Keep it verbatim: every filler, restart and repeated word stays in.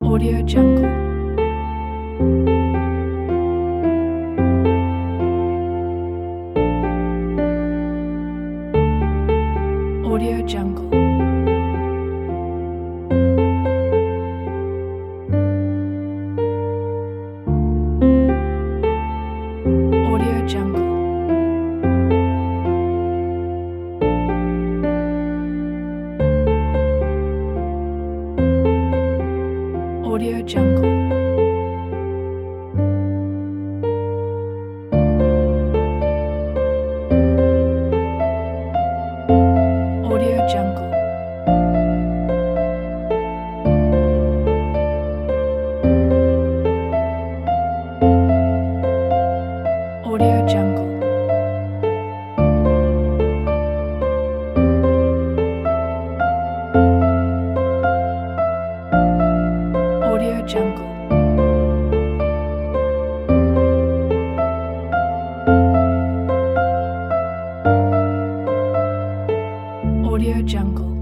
Audio Jungle. Audio Jungle. Audio Jungle. Audio Jungle. Audio Jungle. Audio Jungle. Audio Jungle. Audio Jungle.